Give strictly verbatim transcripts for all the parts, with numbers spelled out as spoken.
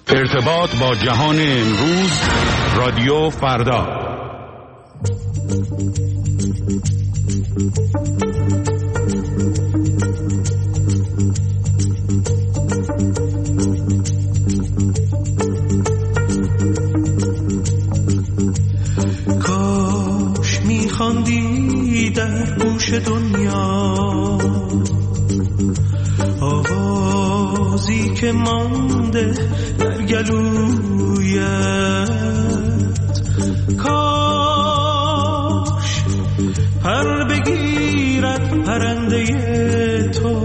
ارتباط با جهان امروز، رادیو فردا. کاش میخواندی در گوش دنیا آوازی که مانده در گلویت، کاش پر بگیرد پرنده تو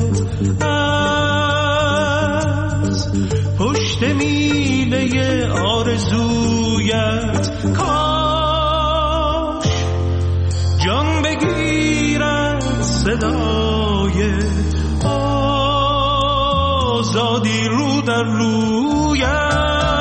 از پشت میله آرزویت، کاش جان بگیرد صدای آزادی رو در رویت.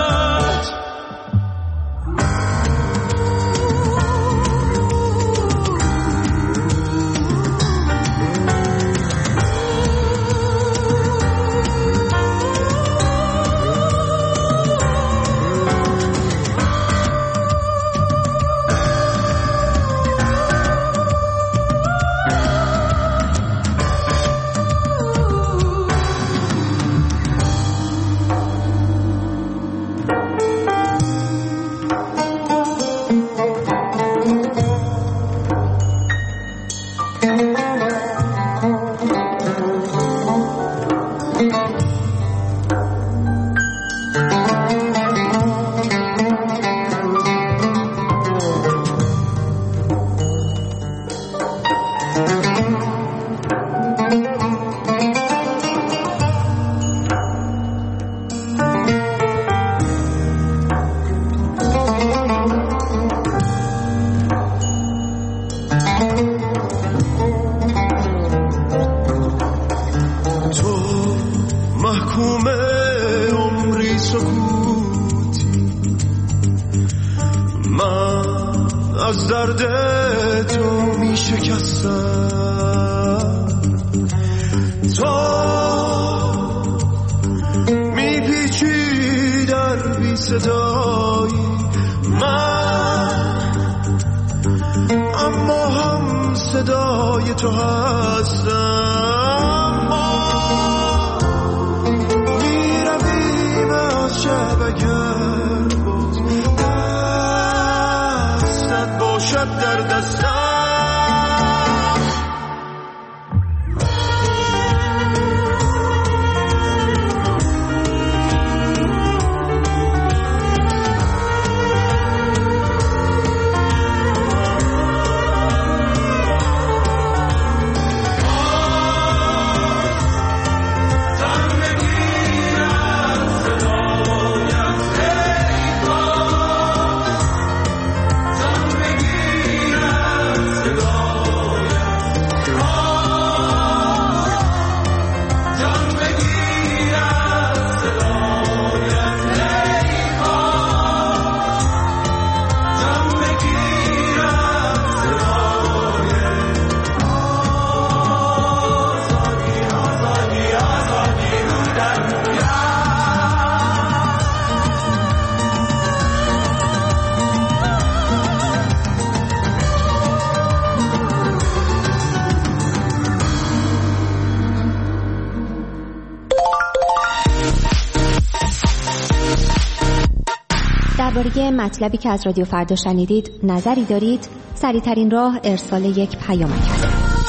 درباره مطلبی که از رادیو فردا شنیدید نظری دارید؟ سریع‌ترین راه ارسال یک پیامک است.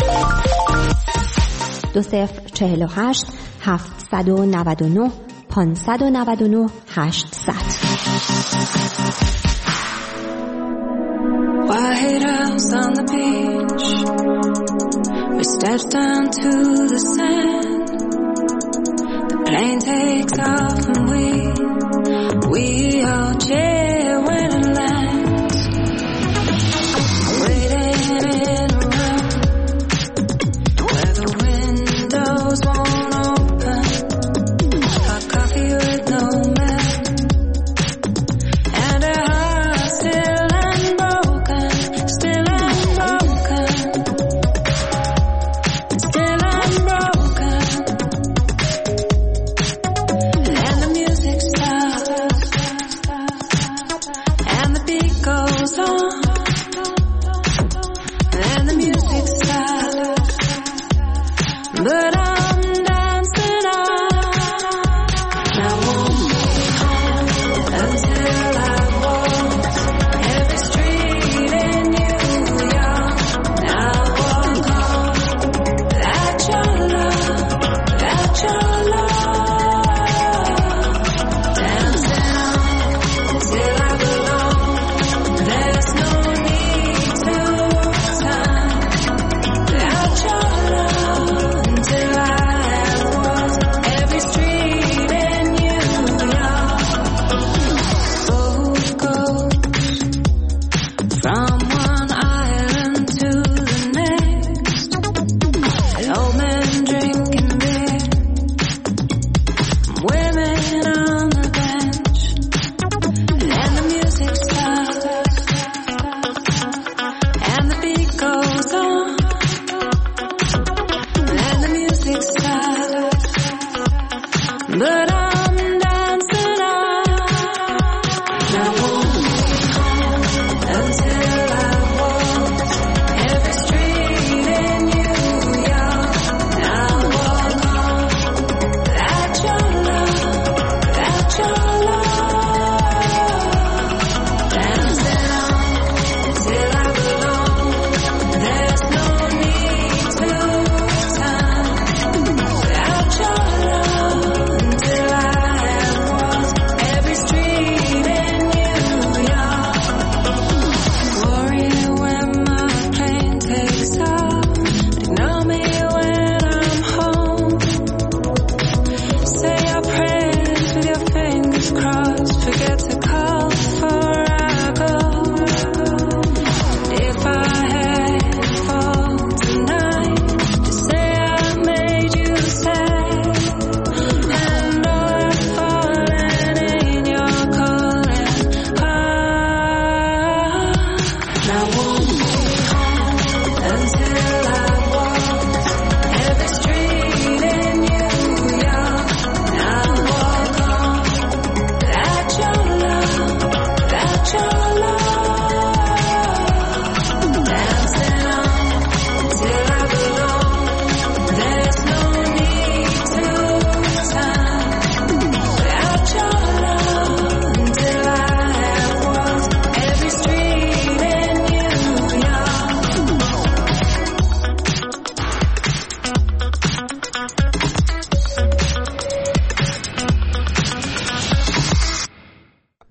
دو صفر چهل و هشت هفتصد و نود و نه پانصد و نود و نه هشتصد. White house on the beach, we stepped down to the sand. The plane takes off and we we all cheer when it lands. Waiting in a room where the windows won't open. Hot coffee with no milk, and a heart still unbroken, still unbroken, still unbroken. And the music stops.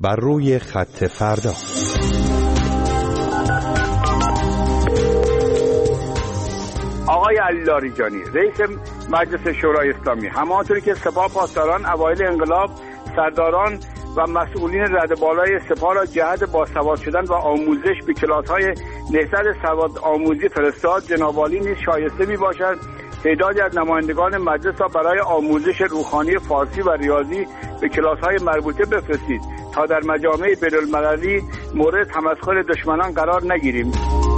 بر روی خط فردا. آقای علی لاریجانی رئیس مجلس شورای اسلامی، همانطوری که سپاه پاسداران اوایل انقلاب سرداران و مسئولین رده بالای سپاه را جهت باسواد شدن و آموزش به کلاس‌های نهضت سواد آموزی فرستاد، جناب عالی نیز شایسته می‌باشد تعدادی از نمایندگان مجلس را برای آموزش روحانی فارسی و ریاضی به کلاس‌های مربوطه بفرستید تا در مجامع بین‌المللی مورد تمسخر دشمنان قرار نگیریم.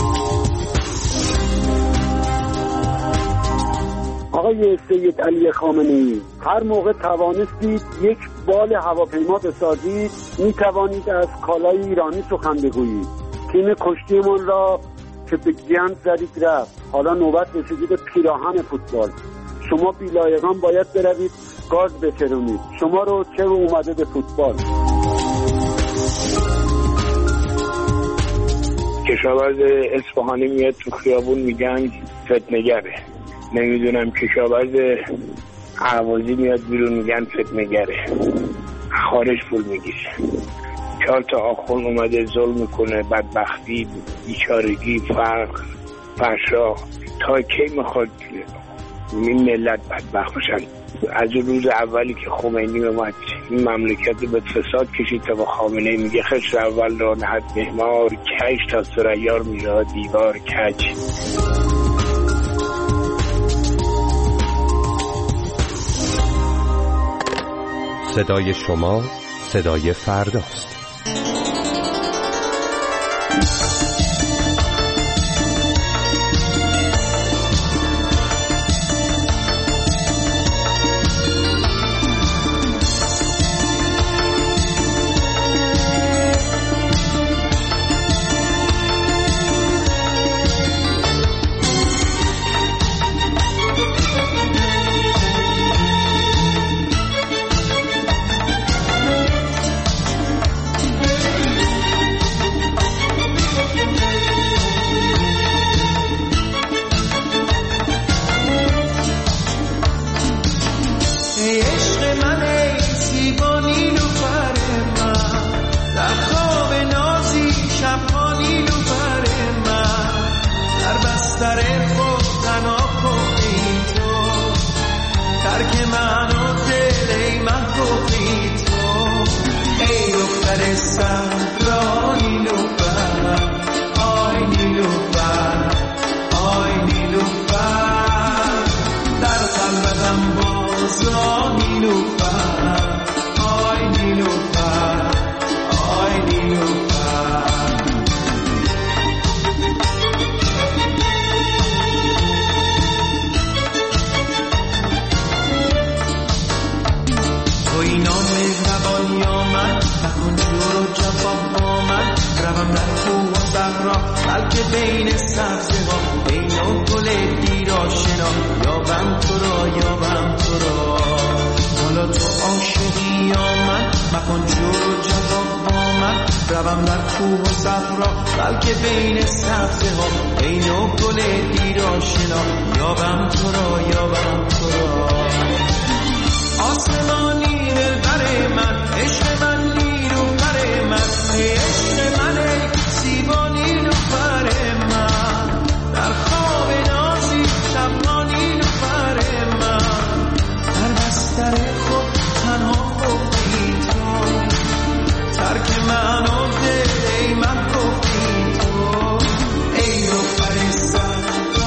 آقای سید علی خامنه‌ای، هر موقع توانستید یک بال هواپیما بسازید می توانید از کالای ایرانی سخن بگویید. تیم کشتیمان را که به گند زدید رفت، حالا نوبت رسیدید به پیراهن فوتبال. شما بی‌لایقان باید بروید گاز بچرونید. شما رو چه اومده به فوتبال؟ کشاورز اصفهانی میاد تو خیابون میگن فتنه‌گره. نمیدونم کشاورز اهوازی میاد بیرون میگن فتنه‌گره، خارج پول میگیره. چهار تا آخوند اومده ظلم میکنه، بدبختی، بیچارگی، فقر، فحشا. تا کی میخواد این ملت بدبخت باشن؟ از روز اولی که خمینی اومد این مملکت به فساد کشید تا با خامنه‌ای میگه خشت اول را نهد مهمار، کش تا سریار میره دیوار کج. صدای شما صدای فرداست.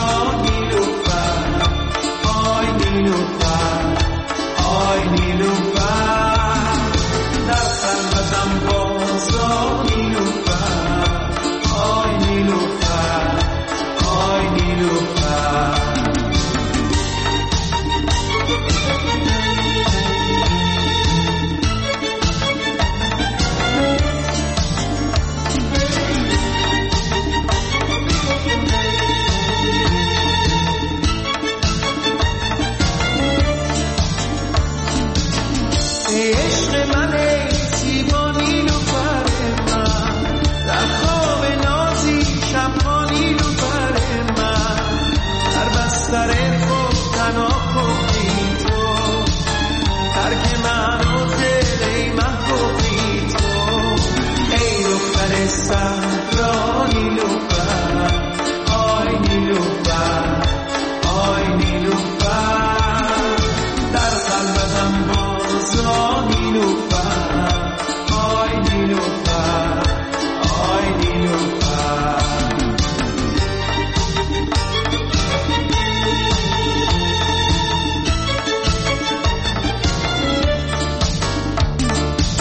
I need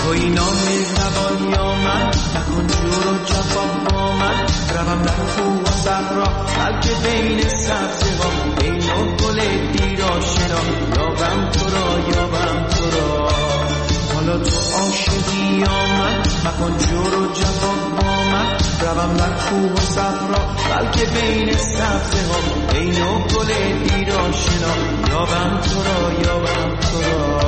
توی نام زبان یا من نکن جور و جفا با من روم در کوه و صحرا بلکه بین سبزه ها بین و گل دیر آشنا یابم تو را یابم تو را حالا تو عاشقی یا من مکن جور و جفا با من روم در کوه و صحرا بلکه بین سبزه ها بین و گل دیر آشنا یابم تو را یابم تو را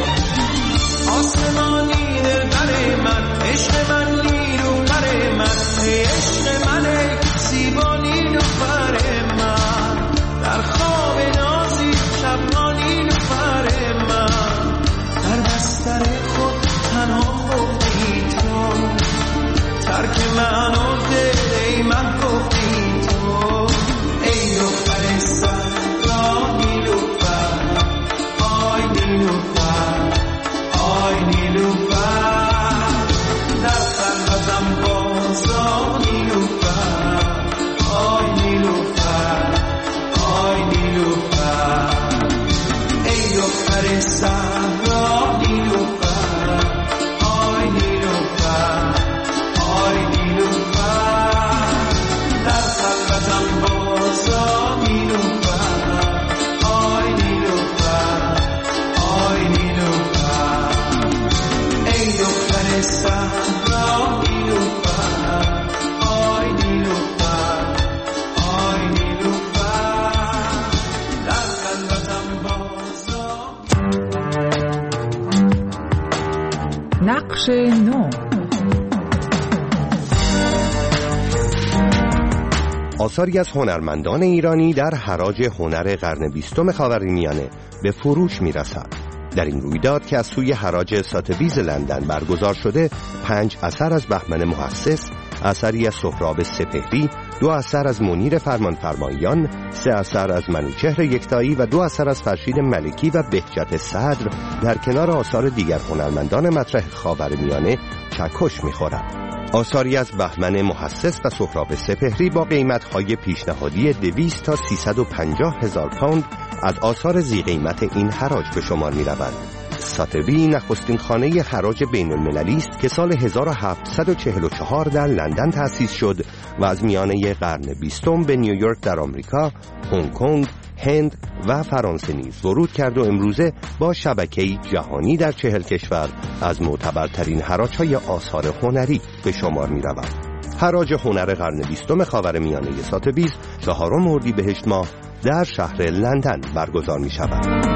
آسمانی دلبر من عشق من نیلوفر من عشق من زیبا نیلوفر من در خواب نازی شب نیلوفر من در بستر خود تنها خفتی تو ترک من و دل ای من گفتی تو ای دختر صحرا نیلوفر آی نیلوفر آی نیلوفر در خلوتم بازا نیلوفر آی نیلوفر آی نیلوفر ای دختر صحرا نیلوفر آی نیلوفر آی نیلوفر در خلوتم بازا نیلوفر آی نیلوفر آی نیلوفر ای دختر صحرا نیلوفر آی نیلوفر آی نیلوفر در خلوتم بازا نقش نو. آثاری از هنرمندان ایرانی در حراج هنر قرن بیستم خاورمیانه به فروش می‌رسد. در این رویداد که از سوی حراج ساتویز لندن برگزار شده، پنج اثر از بهمن محسس، اثری از سهراب سپهری، دو اثر از منیر فرمانفرمایان، سه اثر از منوچهر یکتایی و دو اثر از فرشید ملکی و بهجت صدر در کنار آثار دیگر هنرمندان مطرح خاورمیانه چکش می‌خورد. آثاری از بهمن محسس و سهراب سپهری با قیمت‌های پیشنهادی دویست تا سیصد و پنجاه هزار پوند از آثار ذی قیمت این حراج به شمار می‌روند. ساتوی نخستین خانه حراج بین المللی است که سال هزار و هفتصد و چهل و چهار در لندن تأسیس شد و از میانه قرن بیستم به نیویورک در آمریکا، هنگ کنگ، هند و فرانسه نیز ورود کرد و امروزه با شبکه‌ای جهانی در چهل کشور از معتبرترین حراج‌های آثار هنری به شمار می‌رود. حراج هنر قرن بیستم خاورمیانه ساتویز چهارم اردیبهشت ماه در شهر لندن برگزار می‌شود.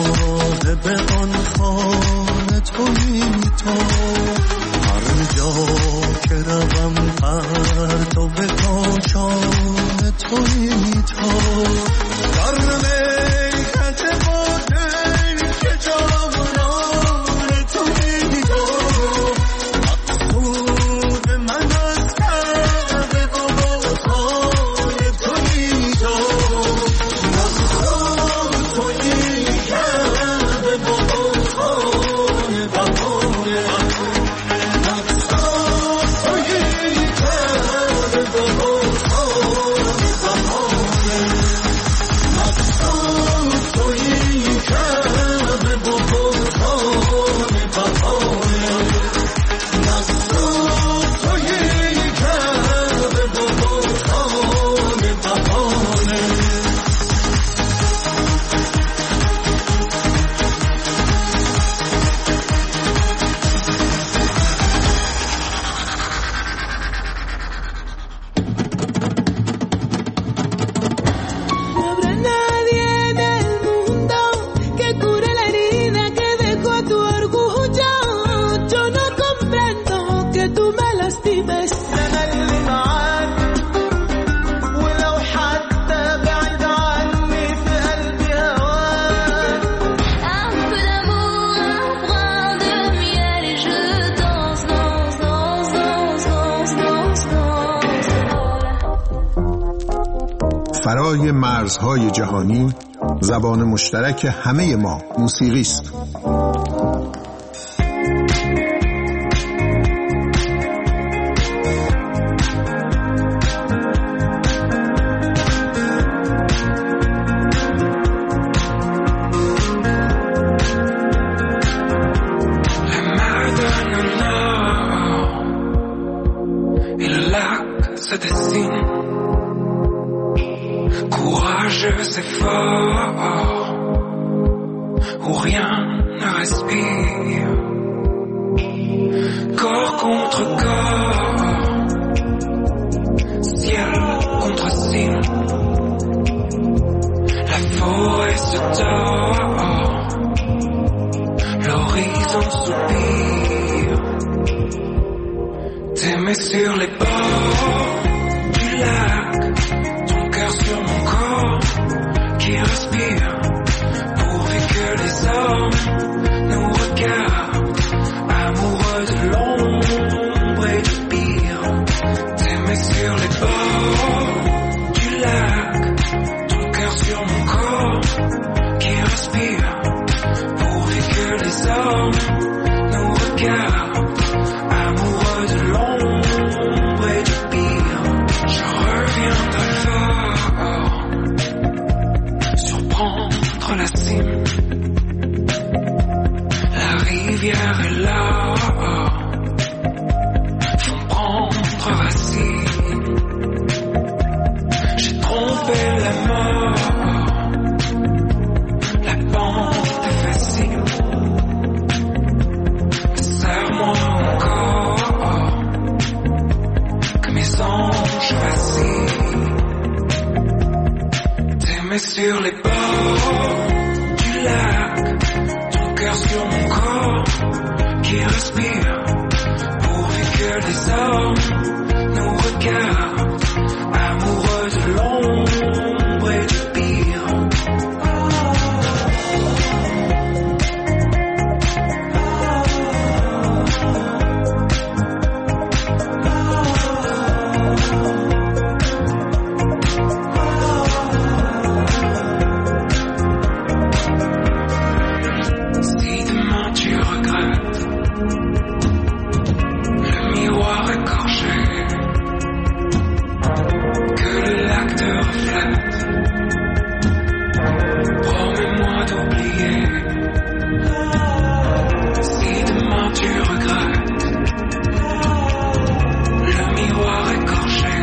صاحب آن خانه تویی تو، هر جا که روم پرتو به کاشانه تویی تو، در میکده باده که جانانه تویی تو، مقصود من از کعبه و بتخانه تویی تو، مقصود تویی کعبه و بتخانه بهانه، مقصود تویی کعبه و بتخانه بهانه، مقصود تویی کعبه و بتخانه بهانه، مقصود تویی کعبه و بتخانه بهانه. No habrá nadie en el mundo que cure la herida que dejó tu orgullo. Yo no comprendo que tú me lastimes. أنا اللي معاك ولو حتى بعيد عني في قلبي هواك. Un peu d'amour, un brin de miel et je danse, danse, danse, danse, danse, danse, danse. فرای مرزهای جهانی زبان مشترک همه ما موسیقی است. Et le lac se dessine, courageux et fort, où rien ne respire, corps contre corps, ciel contre ciel, la forêt se tord, l'horizon soupire. T'aimer sur les bords du lac, ton cœur sur mon corps qui respire, pourvu que les hommes nous regardent, amoureux de l'ombre et du pire. T'aimer sur les bords du lac, ton cœur sur mon corps qui respire, pourvu que les hommes nous regardent, amoureux de l'ombre et du pire. Je reviendrai fort, surprendre la cime, la rivière est là, font prendre racine. J'ai trompé la mort, la pente est facile. Serre-moi encore, que mes anges vacillent. T'aimer sur les bords du lac, ton cœur sur mon corps qui respire, pourvu que les hommes nous regardent, amoureux de l'ombre et du pire. Si demain tu regrettes le miroir écorché, que le lac te reflète, promets-moi d'oublier. Si demain tu regrettes le miroir écorché,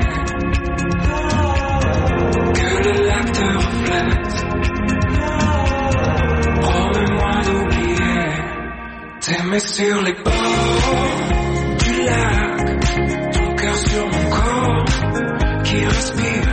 que le lac te reflète, promets-moi d'oublier. T'aimer sur les bords du lac, ton cœur sur mon corps qui respire,